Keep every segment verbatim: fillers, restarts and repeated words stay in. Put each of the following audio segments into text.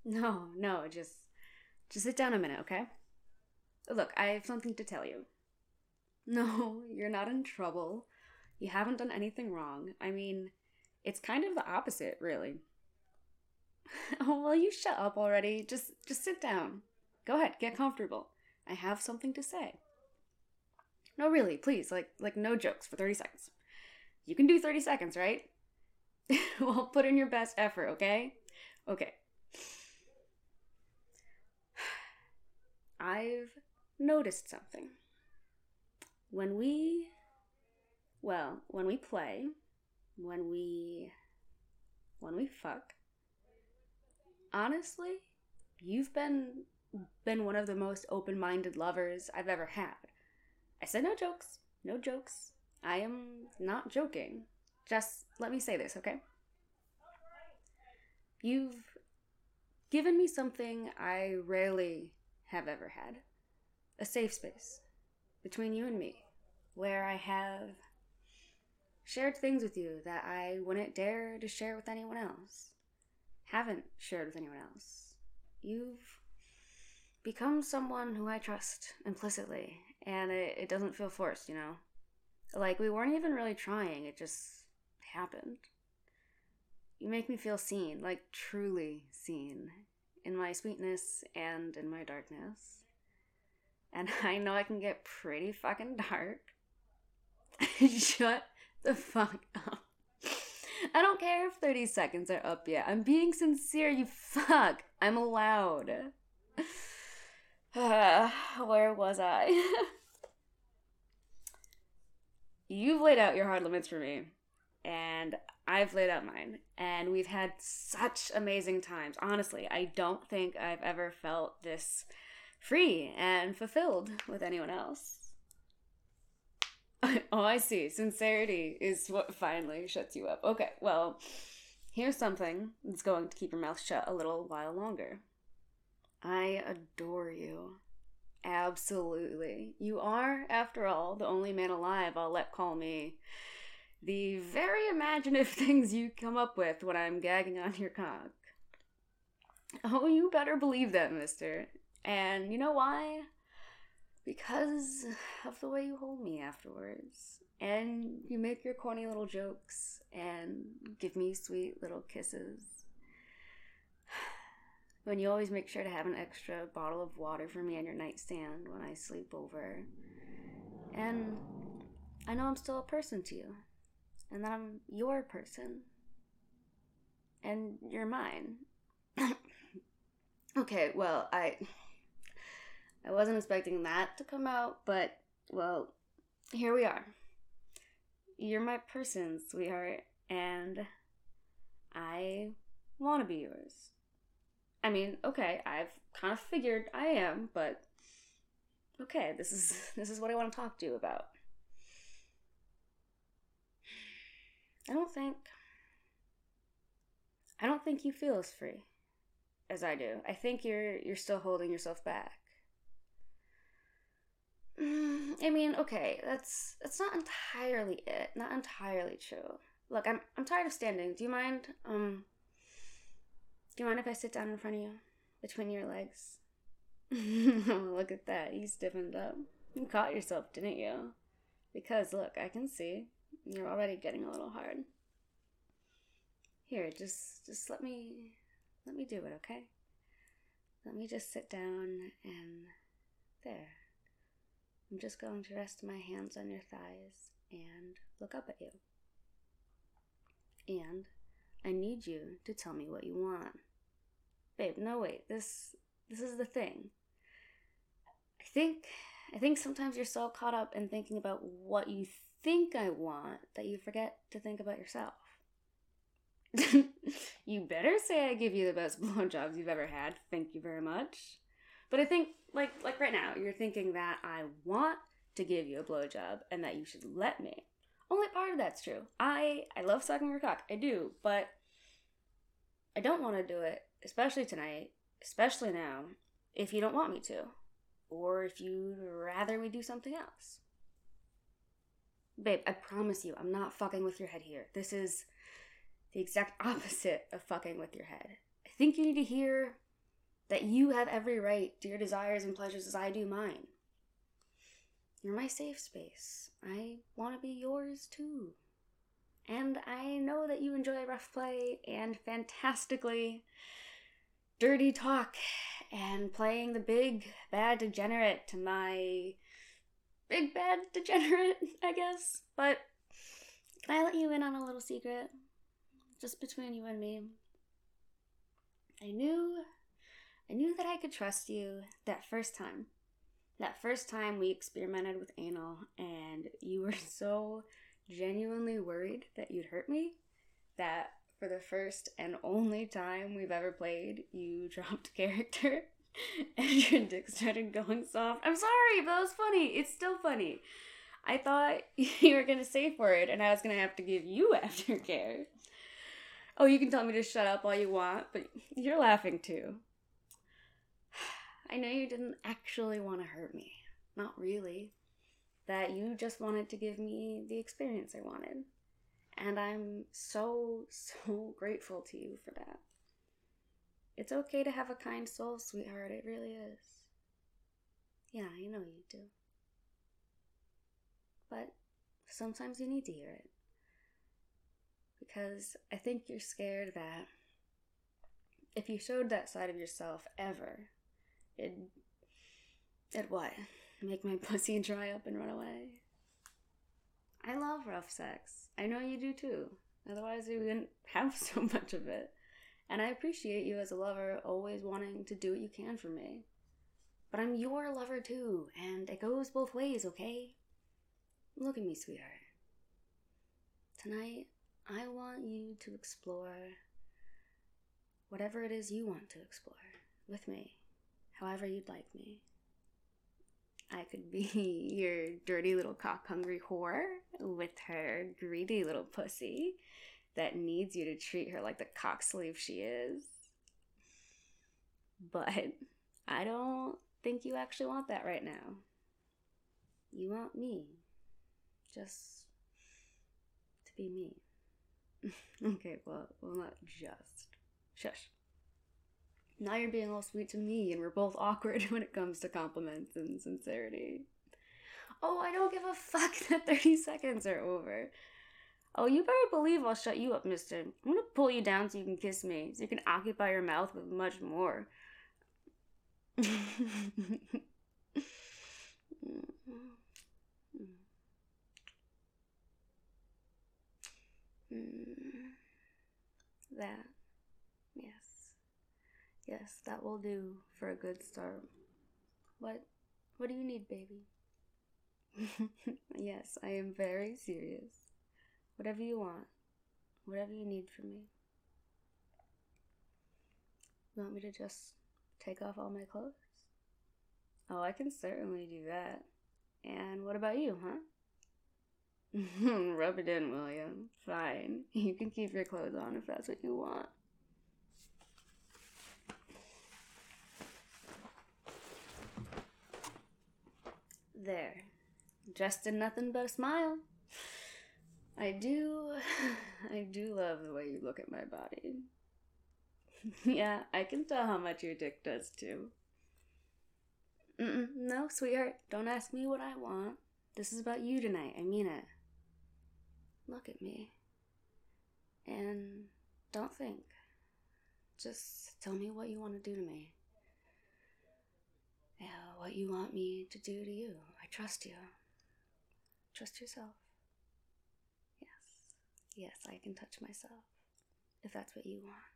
No, no, just just sit down a minute, okay? Look, I have something to tell you. No, you're not in trouble. You haven't done anything wrong. I mean, it's kind of the opposite, really. Oh, well, you shut up already. Just just sit down. Go ahead, get comfortable. I have something to say. No, really, please, like like no jokes for thirty seconds. You can do thirty seconds, right? Well, put in your best effort, okay? Okay. I've noticed something. When we, well, when we play, when we, when we fuck, honestly, you've been, been one of the most open-minded lovers I've ever had. I said no jokes, no jokes. I am not joking. Just let me say this, okay? You've given me something I rarely have ever had. A safe space between you and me, where I have shared things with you that I wouldn't dare to share with anyone else. Haven't shared with anyone else. You've become someone who I trust implicitly, and it, it doesn't feel forced, you know? Like, we weren't even really trying, it just happened. You make me feel seen, like truly seen, in my sweetness and in my darkness. And I know I can get pretty fucking dark. Shut the fuck up. I don't care if thirty seconds are up yet. I'm being sincere, you fuck. I'm allowed. Uh, where was I? You've laid out your hard limits for me, and I've laid out mine, and we've had such amazing times. Honestly, I don't think I've ever felt this free and fulfilled with anyone else. Oh, I see. Sincerity is what finally shuts you up. Okay, well, here's something that's going to keep your mouth shut a little while longer. I adore you. Absolutely. You are, after all, the only man alive I'll let call me the very imaginative things you come up with when I'm gagging on your cock. Oh, you better believe that, mister. And you know why? Because of the way you hold me afterwards. And you make your corny little jokes and give me sweet little kisses. When you always make sure to have an extra bottle of water for me on your nightstand when I sleep over. And I know I'm still a person to you. And that I'm your person. And you're mine. Okay, well, I... I wasn't expecting that to come out, but, well, here we are. You're my person, sweetheart, and I want to be yours. I mean, okay, I've kind of figured I am, but okay, this is this is what I want to talk to you about. I don't think I don't think you feel as free as I do. I think you're you're still holding yourself back. I mean, okay, that's that's not entirely it. Not entirely true. Look, I'm I'm tired of standing. Do you mind? Um, do you mind if I sit down in front of you, between your legs? Look at that. You stiffened up. You caught yourself, didn't you? Because look, I can see you're already getting a little hard. Here, just just let me let me do it, okay? Let me just sit down and there. I'm just going to rest my hands on your thighs and look up at you. And I need you to tell me what you want. Babe, no wait, this this is the thing. I think I think sometimes you're so caught up in thinking about what you think I want that you forget to think about yourself. You better say I give you the best blowjobs you've ever had. Thank you very much. But I think, like like right now, you're thinking that I want to give you a blowjob and that you should let me. Only part of that's true. I, I love sucking your cock. I do. But I don't want to do it, especially tonight, especially now, if you don't want me to. Or if you'd rather we do something else. Babe, I promise you, I'm not fucking with your head here. This is the exact opposite of fucking with your head. I think you need to hear that you have every right to your desires and pleasures as I do mine. You're my safe space. I want to be yours too. And I know that you enjoy rough play and fantastically dirty talk and playing the big bad degenerate to my big bad degenerate, I guess. But can I let you in on a little secret? Just between you and me. I knew, I knew that I could trust you that first time. That first time we experimented with anal and you were so genuinely worried that you'd hurt me that for the first and only time we've ever played, you dropped character and your dick started going soft. I'm sorry, but that was funny. It's still funny. I thought you were gonna stay for it and I was gonna have to give you aftercare. Oh, you can tell me to shut up all you want, but you're laughing too. I know you didn't actually want to hurt me. Not really. That you just wanted to give me the experience I wanted. And I'm so, so grateful to you for that. It's okay to have a kind soul, sweetheart. It really is. Yeah, I know you do. But sometimes you need to hear it. Because I think you're scared that if you showed that side of yourself ever, it'd, it'd what? Make my pussy dry up and run away? I love rough sex. I know you do too. Otherwise we wouldn't have so much of it. And I appreciate you as a lover always wanting to do what you can for me. But I'm your lover too, and it goes both ways, okay? Look at me, sweetheart. Tonight, I want you to explore whatever it is you want to explore with me, however you'd like me. I could be your dirty little cock-hungry whore with her greedy little pussy that needs you to treat her like the cock slave she is. But I don't think you actually want that right now. You want me. Just to be me. Okay, well, well, not just. Shush. Now you're being all sweet to me, and we're both awkward when it comes to compliments and sincerity. Oh, I don't give a fuck that thirty seconds are over. Oh, you better believe I'll shut you up, mister. I'm gonna pull you down so you can kiss me, so you can occupy your mouth with much more. That. Yes. Yes, that will do for a good start. What? What do you need, baby? Yes, I am very serious. Whatever you want. Whatever you need from me. You want me to just take off all my clothes? Oh, I can certainly do that. And what about you, huh? Rub it in, will you? Fine. You can keep your clothes on if that's what you want. There. Dressed in nothing but a smile. I do... I do love the way you look at my body. Yeah, I can tell how much your dick does too. Mm-mm, no, sweetheart. Don't ask me what I want. This is about you tonight. I mean it. Look at me. And don't think. Just tell me what you want to do to me. Yeah, what you want me to do to you. I trust you. Trust yourself. Yes. Yes, I can touch myself. If that's what you want.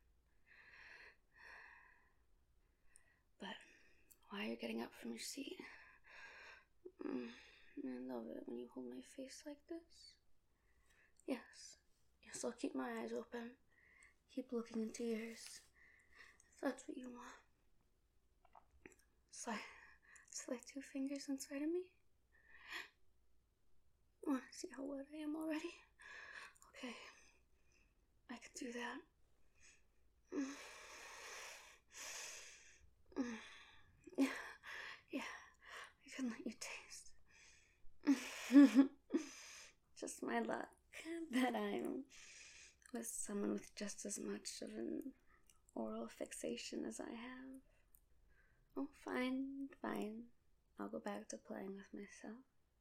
But why are you getting up from your seat? Mm, I love it when you hold my face like this. Yes. Yes, I'll keep my eyes open. Keep looking into yours. If that's what you want. Slide, slide two fingers inside of me. Want to see how wet I am already? Okay. I can do that. Mm. Mm. Yeah. Yeah. I can let you taste. Just my luck that I'm with someone with just as much of an oral fixation as I have. Oh, fine, fine. I'll go back to playing with myself.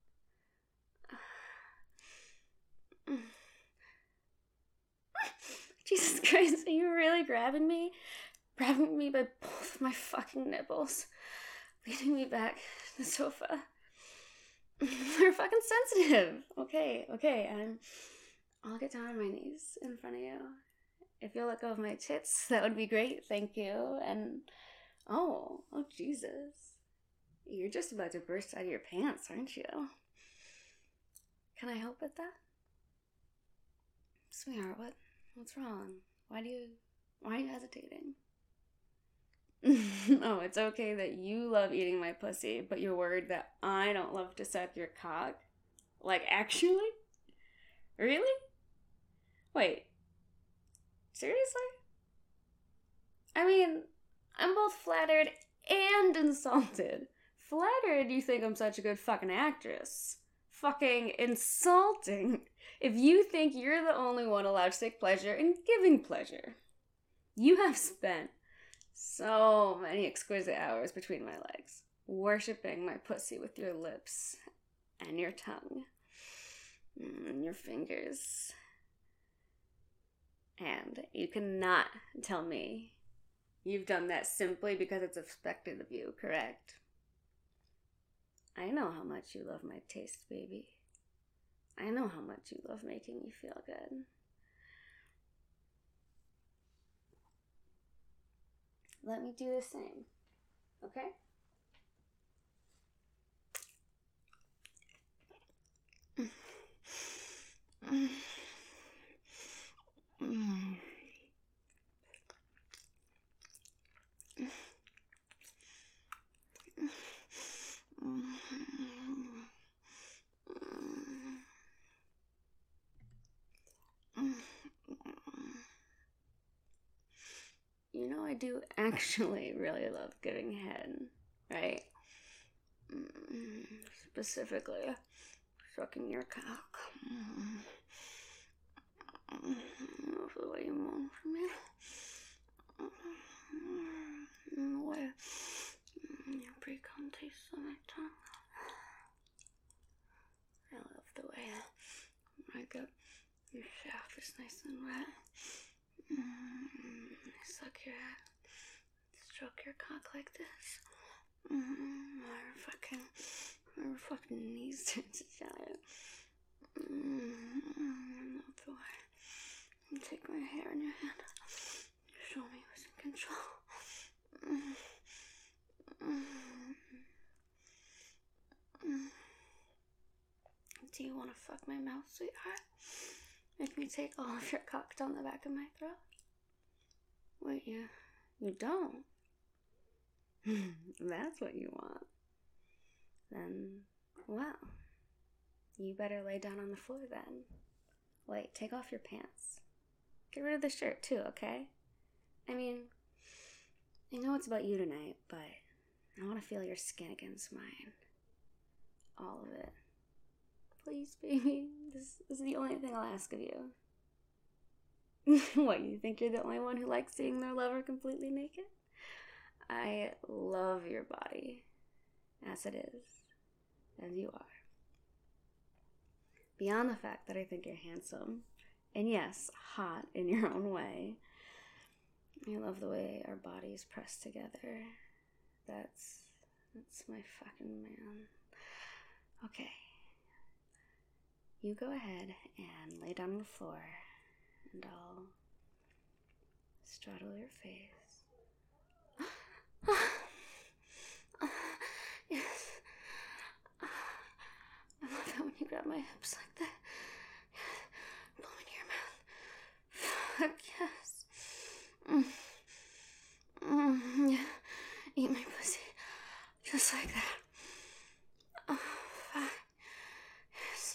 Jesus Christ, are you really grabbing me? Grabbing me by both of my fucking nipples. Leading me back to the sofa. They're fucking sensitive. Okay, okay, I'm... I'll get down on my knees in front of you. If you'll let go of my tits, that would be great, thank you. And... Oh, oh Jesus. You're just about to burst out of your pants, aren't you? Can I help with that? Sweetheart, what, what's wrong? Why do you, why are you hesitating? Oh, it's okay that you love eating my pussy, but you're worried that I don't love to suck your cock? Like, actually? Really? Wait. Seriously? I mean, I'm both flattered and insulted. Flattered you think I'm such a good fucking actress. Fucking insulting if you think you're the only one allowed to take pleasure in giving pleasure. You have spent so many exquisite hours between my legs, worshipping my pussy with your lips and your tongue and your fingers. And you cannot tell me you've done that simply because it's expected of you, correct? I know how much you love my taste, baby. I know how much you love making me feel good. Let me do the same, okay? You know, I do actually really love giving head, right? Specifically, sucking your cock. Love the way you moan for me. The way your pre-cum tastes on my tongue. I love the way I get your shaft is nice and wet. I suck your head, stroke your cock like this. My fucking, my fucking knees turn to giant. I love the way you take my hair in your hand. Show me who's in control. Do you want to fuck my mouth, sweetheart? Make me take all of your cock down the back of my throat? Wait, you, you don't? That's what you want. Then, well, you better lay down on the floor then. Wait, take off your pants. Get rid of the shirt too, okay? I mean, I know it's about you tonight, but I want to feel your skin against mine. All of it. Please, baby. This, this is the only thing I'll ask of you. What, you think you're the only one who likes seeing their lover completely naked? I love your body, as it is, as you are. Beyond the fact that I think you're handsome, and yes, hot in your own way, I love the way our bodies press together. That's, that's my fucking man. Okay. You go ahead and lay down on the floor, and I'll straddle your face. Yes. I love it when you grab my hips like that. Blow into your mouth. Fuck yes. Mm. Mm, yeah. Eat my pussy. Just like that. Oh, fuck. Yes.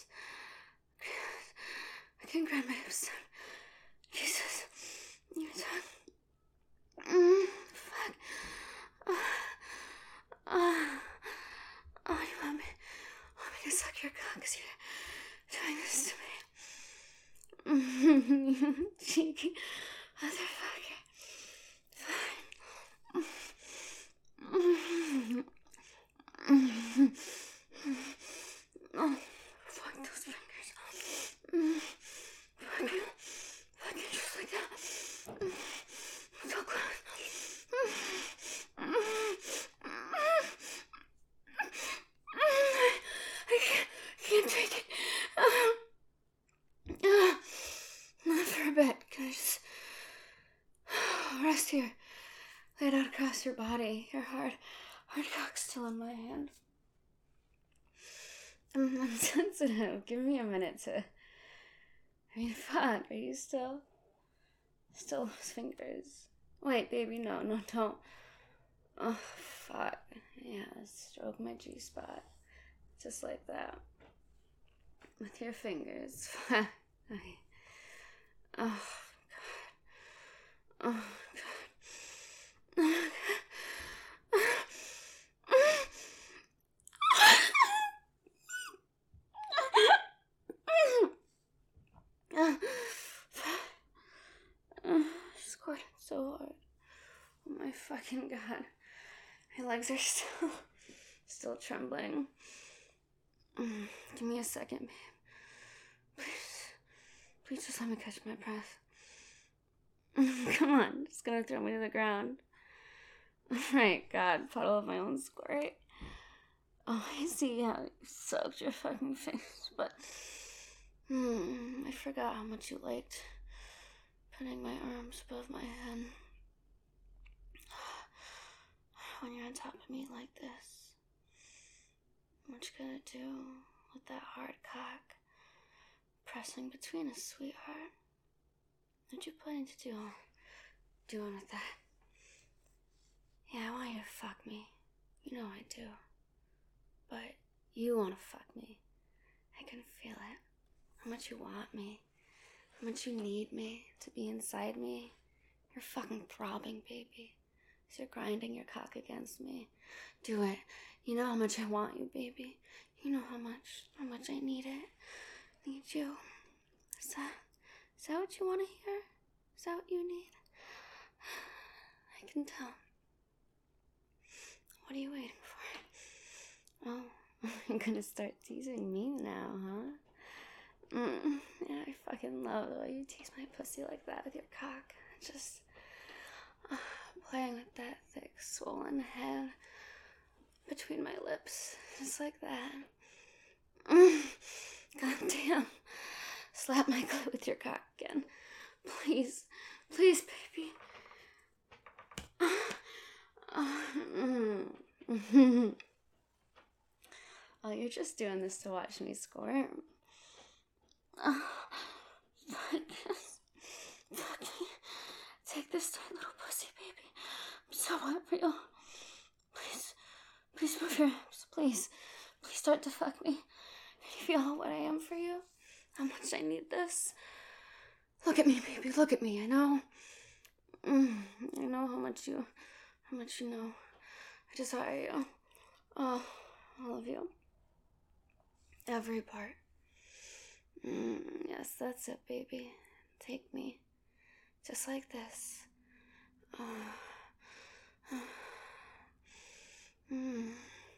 I can grab my hips down. Jesus. Your tongue. Mm, fuck. Oh. Oh. Oh, you want me, want me to suck your cock because you're doing this to me? You cheeky motherfucker. Fine. across your body, your hard, hard cock still in my hand. I'm, I'm sensitive. Give me a minute to... I mean, fuck, are you still... Still those fingers? Wait, baby, no, no, don't. Oh, fuck. Yeah, stroke my G-spot. Just like that. With your fingers. Fuck. Okay. Oh, God. Oh, God. Oh, God. Squirting so hard. Oh my fucking God. My legs are still, still trembling. Mm, give me a second, babe. Please. Please just let me catch my breath. Mm, come on. It's gonna throw me to the ground. Right, God. Puddle of my own squirt. Oh, I see how you sucked your fucking face, but... Hmm, I forgot how much you liked putting my arms above my head. When you're on top of me like this, what you gonna do with that hard cock pressing between us, sweetheart? What you planning to do doing with that? Yeah, I want you to fuck me. You know I do. But you want to fuck me. I can feel it. How much you want me. How much you need me to be inside me. You're fucking throbbing, baby. So you're grinding your cock against me. Do it. You know how much I want you, baby. You know how much, how much I need it. Need you. Is that, is that what you want to hear? Is that what you need? I can tell. What are you waiting for? Oh, you're gonna start teasing me now, huh? Mm, yeah, I fucking love the way you tease my pussy like that with your cock. Just uh, playing with that thick, swollen head between my lips, just like that. Mm, God damn. Slap my clit with your cock again. Please, please, baby. Uh, mm. Oh, you're just doing this to watch me squirt. Oh, fuck this. Fuck me. Take this tight little pussy, baby. I'm so hot for you. Please, please move your hips. Please, please start to fuck me. Can you feel what I am for you? How much I need this? Look at me, baby. Look at me. I know. Mm, I know how much you, how much you know. I desire you. Oh, all of you. Every part. Mm, yes, that's it, baby. Take me. Just like this. Oh. Mm.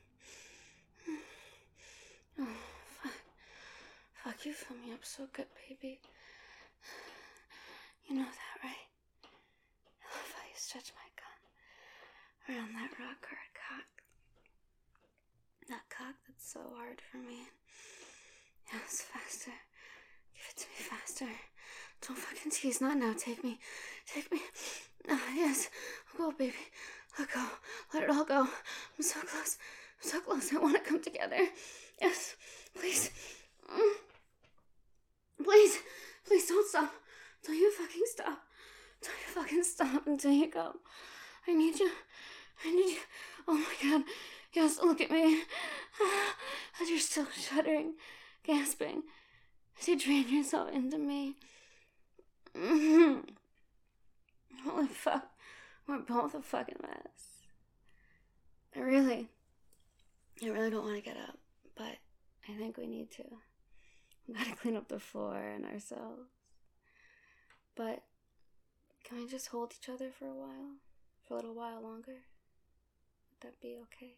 Oh, fuck. Fuck, you fill me up so good, baby. You know that, right? I love how you stretch my gun around that rock hard cock. That cock that's so hard for me. Yes, faster. Give it to me faster. Don't fucking tease. Not now. Take me. Take me. Ah, yes. Go, baby. Let go. Let it all go. I'm so close. I'm so close. I want to come together. Yes. Please. Mm. Please. Please don't stop. Don't you fucking stop. Don't you fucking stop until you go. I need you. I need you. Oh my God. Yes, look at me. As you're still shuddering, gasping, as you drain yourself into me. Mm-hmm. Holy fuck. We're both a fucking mess. I really, I really don't want to get up, but I think we need to. We gotta clean up the floor and ourselves. But can we just hold each other for a while? For a little while longer? Would that be okay?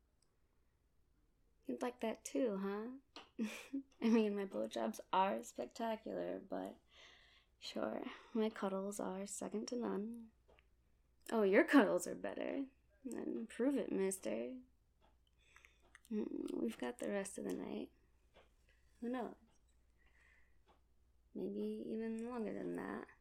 You'd like that too, huh? I mean, my blowjobs are spectacular, but sure, my cuddles are second to none. Oh, your cuddles are better. Then prove it, mister. We've got the rest of the night. Who knows? Maybe even longer than that.